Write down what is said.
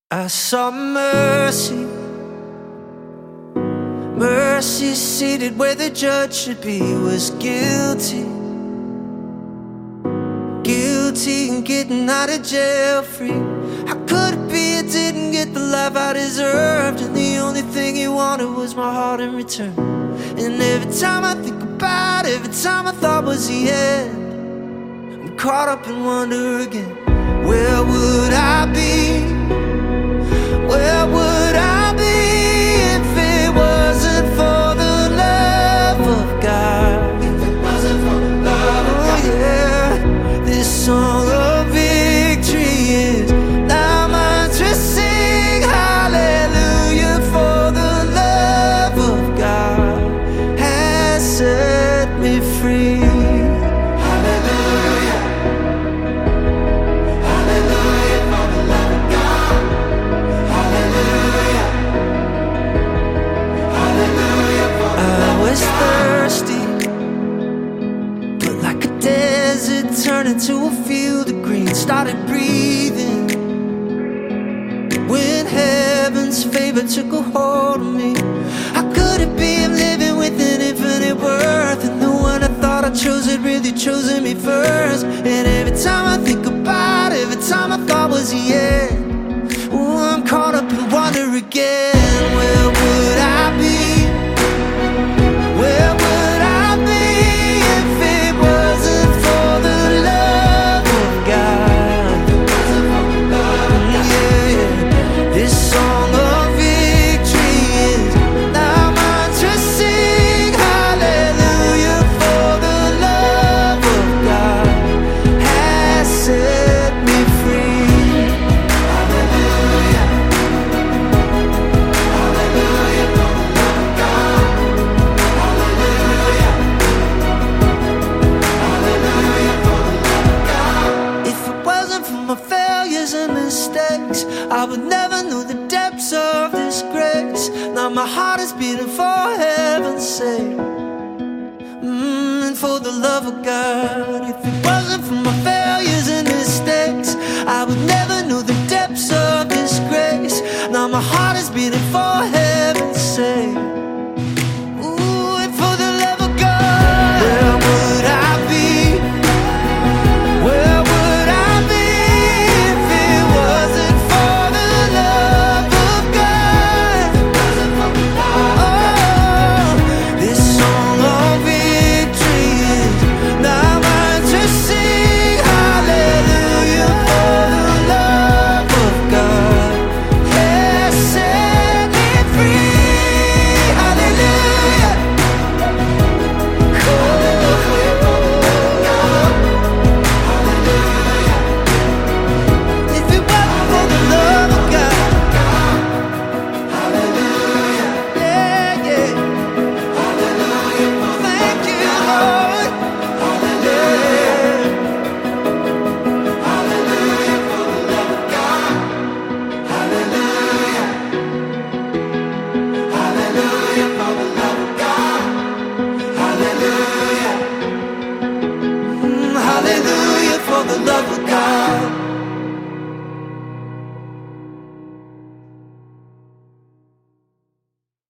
I saw mercy, mercy seated where the judge should be, was guilty, guilty and getting out of jail free. How could it be I didn't get the life I deserved, and the only thing he wanted was my heart in return? And every time I think about it, every time I thought was the end, I'm caught up in wonder again. Where would I be? Where would I be if it wasn't for the love of God? If it wasn't for the love of God. Oh yeah, this song of victory is now mine to sing. Hallelujah, for the love of God has set me free. Turned into a field of green, started breathing when heaven's favor took a hold of me. How could it be I'm living with an infinite worth, and the one I thought I chose had really chosen me first? And every time I think about it, every time I thought was the end, oh, I'm caught up in wonder again. Where would I be? Where would I be if it wasn't for the love of God? Yeah, this song of victory is now mine to sing. Hallelujah, for the love of God has set me free. Hallelujah, hallelujah, for the love of God. My failures and mistakes, I would never know the depths of this grace. Now my heart is beating for heaven's sake, and for the love of God. If it wasn't for my failures and mistakes, I would never know the depths of this grace. Now my heart is beating for heaven's sake. Ooh, and for the love of God. Where would I be? Where would I be? Hallelujah, for the love of God.